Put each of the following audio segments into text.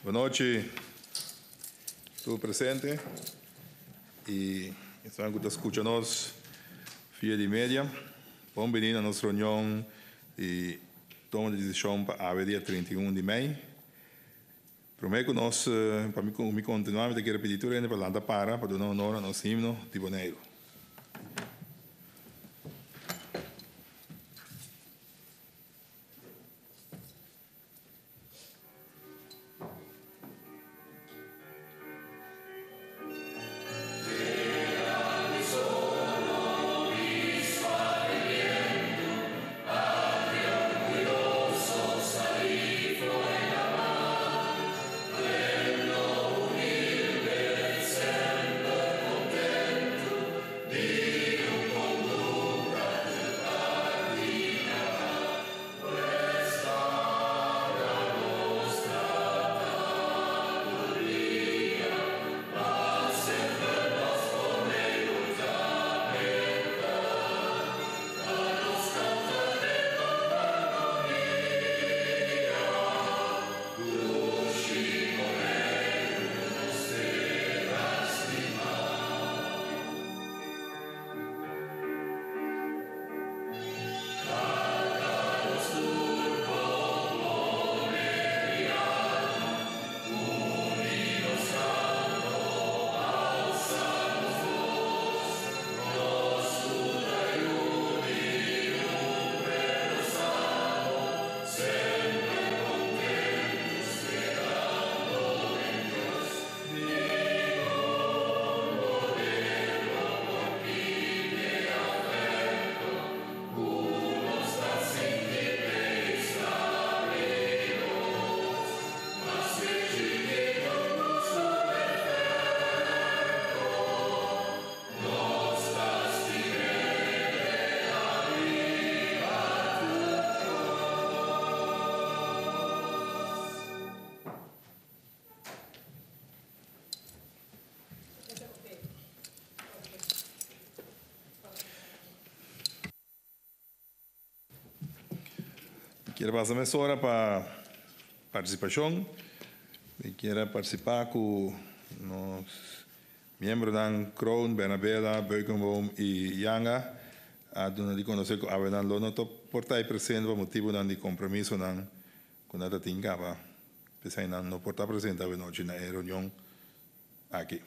Boa noite, estou presente e estão escutando via de média. Bem-vindo à nossa reunião de toma de decisão para a dia 31 de maio. Prometo que nós, para me continuar, eu quero pedir tudo para lá para dar honor ao nosso himno de Boneiro. Quero passar essa hora para participação. Eu quero participar com os membros da Crown, Bernabela, Beukenboom e Yanga. A de conhecer que a verdade não estou portar presente por motivo de compromisso com a tinga para pensar não portar presente a noite na reunião aqui.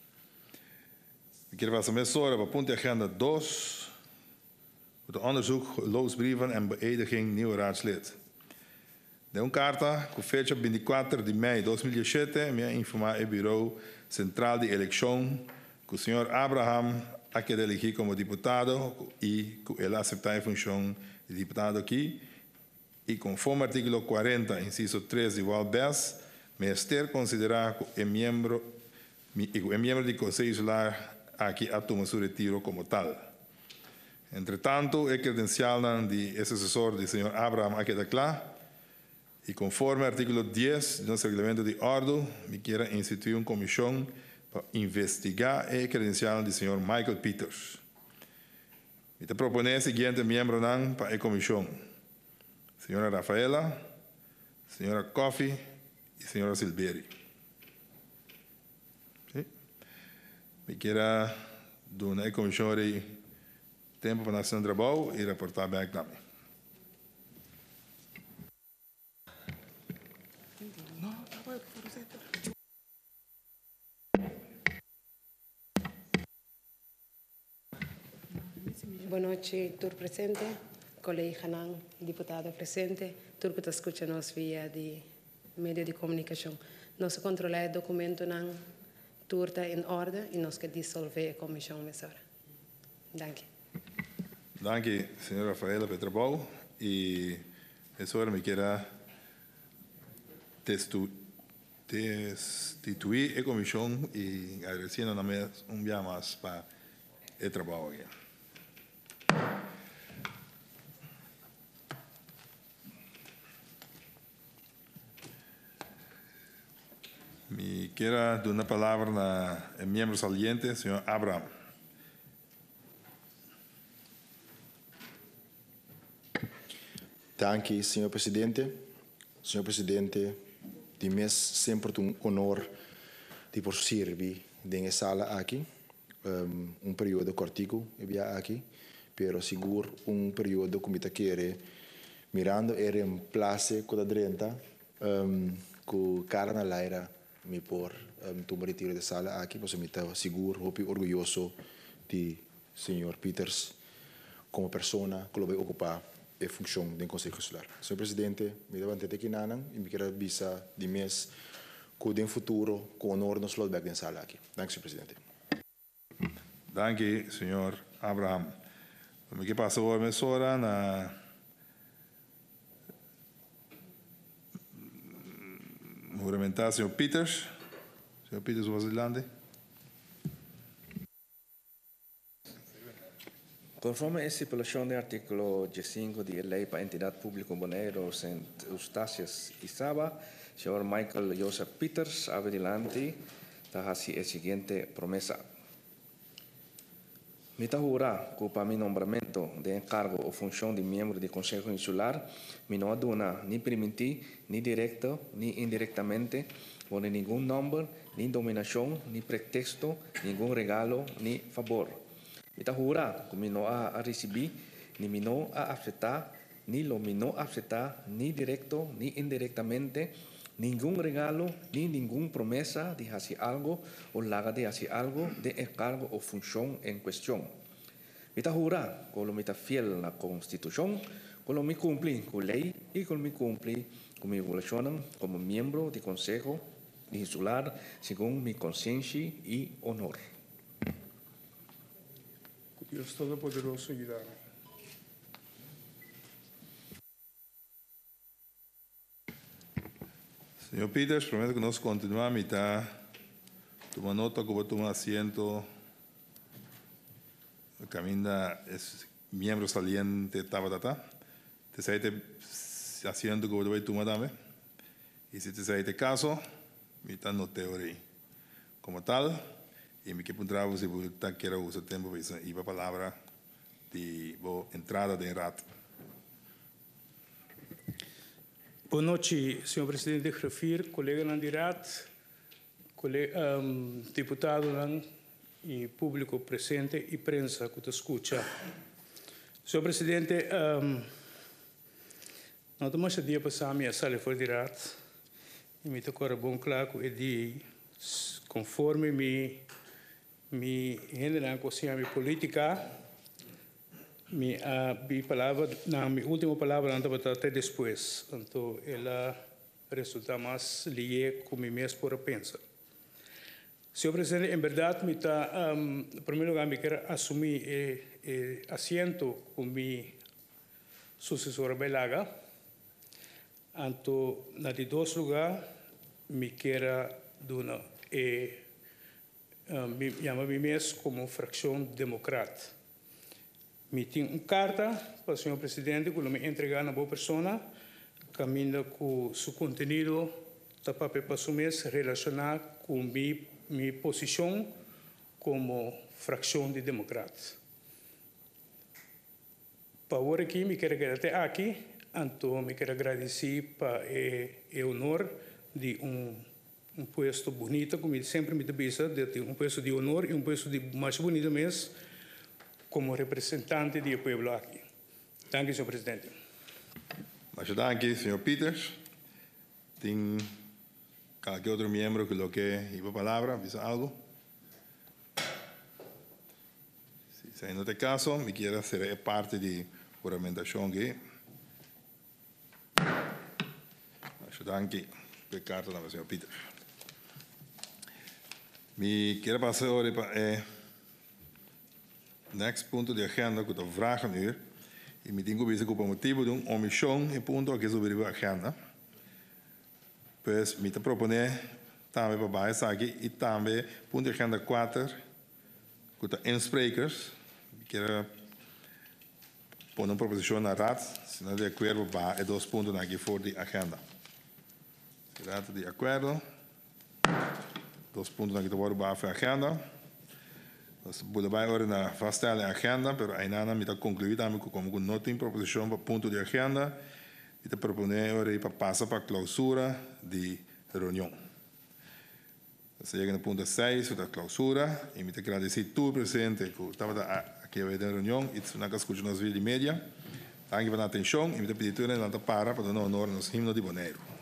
Eu quero passar essa hora para ponto agenda 2. Het onderzoek, geloofsbrieven en beëdiging nieuwe raadslid. De carta, com fecha 24 de maio de 2017, me informa o Bureau Central de Eleição que o senhor Abraham ha quedado elegido como deputado e que ele aceitar a função de deputado aqui. E conforme o artículo 40, inciso 3 igual 10, me ester considerar que é membro do Conselho Insular aqui a tomar seu retiro como tal. Entretanto, a credencial de assessor do Sr. Abraham ha quedado clara e conforme o artículo 10 do nosso regulamento de ordem, me quero instituir uma comissão para investigar a credencial do Sr. Michael Peters. Me te propõe o seguinte membro para a comissão: Sra. Rafaela, Sra. Coffey e Sra. Silveri. Sí? Me quero dar a comissão de tempo para nação de trabalho e reportar back também. Boa noite, tur presente, colega Hanan, deputado presente, tur que está escutando via de meio de comunicação. Nós controlamos o documento na tur está em ordem e nós que dissolver a comissão nessa hora. Danke. Danke, Sra. Rafaela, pelo trabalho. E essa hora me quero destituir a comissão e agradecer dia mais para o trabalho aqui. Me quero dar uma palavra ao membro saliente, Sr. Abraham. Danke, Senhor Presidente. Senhor Presidente, de mes sempre um honor de por servir nessa sala aqui, período cortico aqui, pero seguro período como está querer mirando era em place com a drenta, com cara na laira me por tomar retiro de sala aqui, pois me está seguro, orgulhoso de senhor Peters como pessoa que vai ocupar a função do Conselho Consular. Senhor Presidente, me dá bastante aqui nanan e me quero visa de mês que no futuro com honor nos slotback na sala aqui. Dank, senhor Presidente. Dank, senhor Abraham. O que passou a emissora na juramentar, senhor Peters. Senhor Peters, was adelante. Conforme a estipulación del artículo 15 de la Ley para Entidad Pública Bonaero St. Eustatius Izaba, señor Michael Joseph Peters, adelante, hace la siguiente promesa. Me jura que para mi nombramiento de encargo o función de miembro del Consejo Insular, me no aduna ni permitir, ni directo, ni indirectamente, poner ningún nombre, ni dominación, ni pretexto, ningún regalo, ni favor. Me jura que me no a recibir, ni me no a aceptar, ni lo me no aceptar, ni directo, ni indirectamente, ningún regalo, ni ninguna promesa de hacer algo o laga de hacer algo de encargo o función en cuestión. Me jura que lo me fiel a la Constitución, que lo me cumple con ley y que lo me cumple con mi obligación como miembro del Consejo Insular según mi conciencia y honor. Dios Todopoderoso ayudarme. Señor Peters, prometo que nos continuamos a mitad. Toma nota que va a tomar asiento. Camina es miembro saliente Tabatata. Te saite asiento que voy a tomar también. Y si te saite caso, mitad no teoría. Como tal, y me quiero encontrar si usted quiere usar tiempo y va palabra de entrada de rato. Boa noite, senhor presidente Grafir, colega Nandirat, deputado e público presente e prensa que te escuta. Senhor presidente, não estamos a dia passar a minha sala foi direto e me tocou a bom claro que conforme me rendem com a minha política, minha última palavra não estava até depois, então ela resulta mais lié com mim mesmo por pensar. Senhor presidente, em verdade, em primeiro lugar, me quero assumir assento com minha sucessora Belaga, então, na de dois lugares, me quero dar me chamo a mim mesmo como fração democrata. Me tenho uma carta para o senhor presidente que me entregar na boa pessoa, caminho com o seu conteúdo, para assumir relacionado com minha posição como fração de democratas. Para agora aqui, me quero até aqui, então me quero agradecer para o honor de puesto bonito, como sempre me diz, de puesto de honor e puesto de mais bonito mesmo, como representante do povo aqui. Danke, senhor presidente. Muchas gracias, señor Peters. ¿Tiene cualquier otro miembro que lo que iba a palabra? ¿Dice algo? Si en este caso, me quiere hacer parte de juramentación que. Muchas gracias. De carta también, señor Peters. Me quiere pasar ahora para next punto de agenda que te vragen nu. Y me tengo que por motivo de una omisión en punto que sobre la agenda. Pues me te propone también para baixar aquí y también punto de agenda 4 que te insprekers. Quiero poner una proposición a RAD, si no de acuerdo va a dos puntos aquí por la agenda. Raad de acuerdo. Dos puntos aquí te worden para la agenda. Dus we hebben een vaststellen agenda, pero hay nada me concluir también como una nota en proposición para punto de agenda y te propone ahora para pasar para clausura de de reunión. Se llega al punto 6 de la clausura. Y me te agradecer tú, presidente, que estaba aquí a ver la reunión y tú no escuchas nos vídeos de media. Dank je voor de atención y me te pedir tú en la para no honor nos himno de Bonaire.